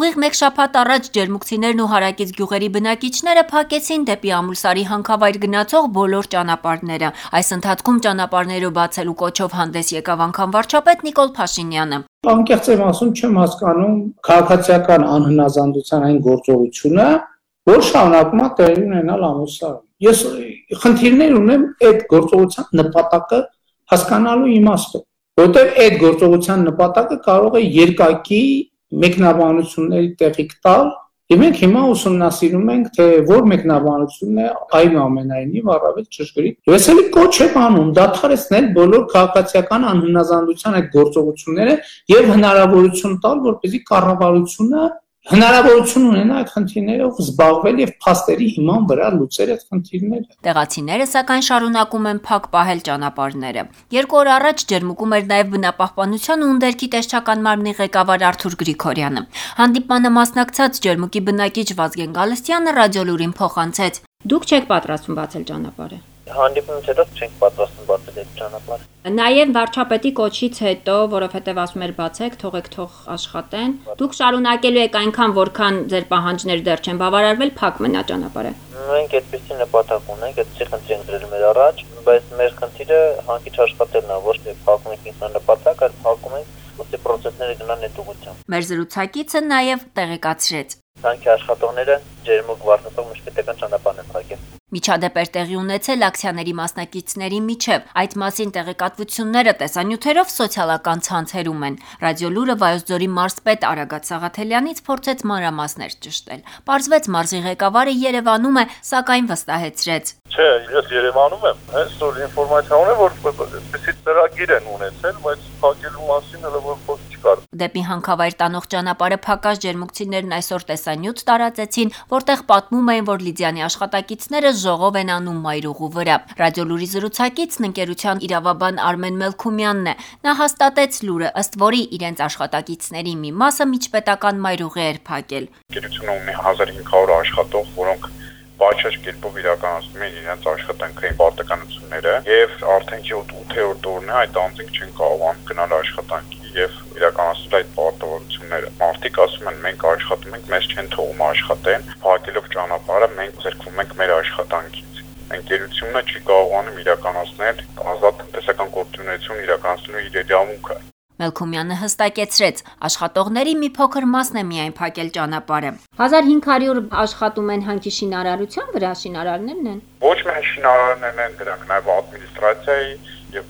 Ուղիղ մեկ շաբաթ առաջ ջերմուկցիներն ու հարակից գյուղերի բնակիչները փակեցին դեպի Ամուլսարի հանքավայր գնացող բոլոր ճանապարհները։ Այս ընթացքում ճանապարհները բացելու կոչով հանդես եկավ անգամ վարչապետ Նիկոլ Փաշինյանը։ Անկեղծ եմ ասում, չեմ հասկանում քաղաքացիական անհնազանդության այն գործողությունը, որ շարունակում է տեղի ունենալ Ամուլսարում։ Ես խնդիրներ ունեմ այդ գործողության նպատակը հասկանալու իմաստով, որտեղ այդ գործողության նպատակը կարող է երկակի մեկնաբանությունների տեղիք տալ, եւ մենք հիմա ուսումնասիրում ենք, թե որ մեկնաբանությունն է այնուամենայնիվ առավել ճշգրիտ։ Ես էլի կոչ եմ անում դադարեցնել բոլոր քաղաքացիական անհնազանդության այդ գործողությունները եւ հնարավորություն տալ, որպեսզի կառավարությունը հնարավորություն ունենա այդ խնդիրներով զբաղվել եւ փաստերի հիման վրա լուծել այդ խնդիրները։ Տեղացիները սակայն շարունակում են փակ պահել ճանապարհները։ 2 օր առաջ ջերմուկում էր նաեւ բնապահպանության ու ունդերքի տեսչական մարմնի ղեկավար Արթուր Գրիգորյանը։ Հանդիպմանը մասնակցած ջերմուկի բնակիչ Վազգեն Գալստյանը ռադիոլուրին փոխանցեց. Դուք չեք պատրաստվում բացել ճանապարհը։ Հանդիպումից հետո չենք պատրաստվում բացել այդ ճանապարհը։ Նաև վարչապետի կոչից հետո, որովհետև ասում էր բացեք, թող աշխատեն, դուք շարունակելու եք այնքան, որքան ձեր պահանջները դեռ չեն բավարարվել, փակ մնա ճանապարհը։ Մենք այդպեսի նպատակ ունենք, այդպեսի խնդիր ենք դրել մեր առաջ, բայց մեր խնդիրը հանկիչ աշխատելն է, ոչ թե փակում ենք ինքնանպատակ, այլ փակում ենք, ոսի պրոցեսները գնան այդ ուղղությամբ։ Մեր զրուցակիցը նաև տեղեկացրեց. Հանքի աշխատողները ջերմուկ վարչապետող մշտական ճանապարհն են փակել։ Միջադեպ էր տեղի ունեցել ակցիաների մասնակիցների միջև։ Այդ մասին տեղեկատվությունները տեսանյութերով սոցիալական ցանցերում են։ Ռադիոլուրը Վայոց ձորի մարզպետ Արագած Սաղաթելյանից փորձեց մանրամասներ ճշտել։ Պարզվեց մարզի ղեկավարը Երևանում է, սակայն վստահեցրեց. Չէ, ես Երևանում եմ, այսօր ինֆորմացիա ունեմ, որ այսպեսի ծրագիր են ունեցել, բայց փակելու մասին հələ որ խոսք չկար։ Դեպի հանքավայր տանող ճանապարհը փակած ջերմուկցիներն այսօր տեսանյութ տարածեցին, որտեղ պատմում էին, որ Լիդիանի աշխատակիցները ժողով են անում մայրուղու վրա։ Ռադիոլուրի զրուցակիցն ընկերության իրավաբան Արմեն Մելքումյանն է։ Նա հաստատեց լուրը, ըստ որի իրենց աշխատակիցների մի մասը միջպետական մայրուղի էր փակել։ Ընկերությունը ունի 1500 աշխատող, որոնք բաճաճ կերպով իրականացնում են իրենց աշխատանքային պարտականությունները եւ արդեն 7-8-րդ օրն է այդ անձինք չեն կարողանում գնալ աշխատանքի եւ իրականացնել այդ պարտավորությունները։ Մարդիկ ասում են մենք աշխատում ենք, մեզ չեն թողում աշխատեն, փակելով ճանապարհը մենք զրկվում ենք մեր աշխատանքից։ Ընկերությունը չի կարողանում իրականացնել ազատ տնտեսական գործունեություն իրականացնելու իր իրավունքը։ Մելքումյանը հստակեցրեց, աշխատողների մի փոքր մասն է միայն փակել ճանապարհը։ 1500 աշխատում են հանքի շինարարության վրա, շինարարներն են։ Ոչ միայն շինարարներն են, դրանք նաև ադմինիստրացիայի եւ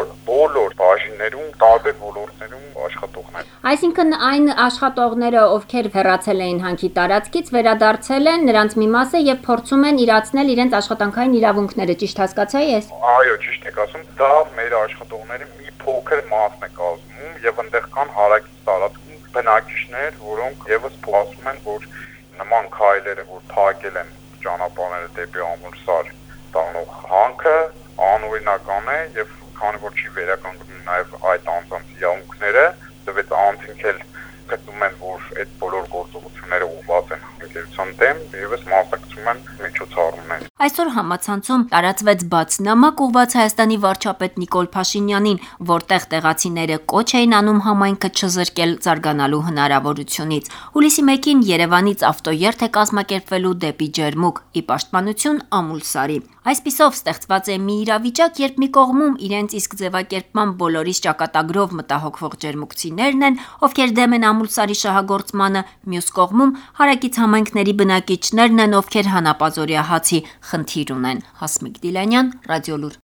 բոլոր բաժիններում, տարբեր ոլորտներում աշխատողներ։ Այսինքն այն աշխատողները, ովքեր հեռացել էին հանքի տարածքից, վերադարձել են, նրանց մի մասը եւ փորձում են իրացնել իրենց աշխատանքային իրավունքները, ճիշտ հասկացա ես։ Այո, ճիշտ եք ասում, դա մեր աշխատողների մի փոքր մասն է կազմում եւ այնտեղ կան հարակից տարածքում բնակիչներ, որոնք եւս փոխում են, որ նման քայլերը, որ փակել են ճանապարհները դեպի Ամուլսար տանող հանքը, անօրինական է եւ քանի որ չի վերականգնում նաեւ այդ անձանց իրավունքները, դեպի անձինք էլ գտնում են, որ այդ բոլոր գործողությունները ուղղված են ընկերության դեմ, եւս մասնակցում են միջոցառումներին։ Այսօր համացանցում տարածվեց բաց նամակ ուղղված Հայաստանի վարչապետ Նիկոլ Փաշինյանին, որտեղ տեղացիները կոչ էին անում համայնքը չզրկել զարգանալու հնարավորությունից։ Հուլիսի 1-ին Երևանից ավտոերթ է կազմակերպվելու դեպի Ջերմուկ՝ ի պաշտպանություն Ամուլսարի։ Այսպիսով ստեղծված է մի իրավիճակ, երբ մի կողմում իրենց իսկ ձևակերպման բոլորիս ճակատագրով մտահոգվող ջերմուկցիներն են, ովքեր դեմ են Ամուլսարի շահագործմանը, մյուս կողմում հարակից համայնքների բնակիչներն են, ովքեր հանապազօրյա հացի խնդիր ունեն։ Հասմիկ Դիլանյան, Ռադիոլուր։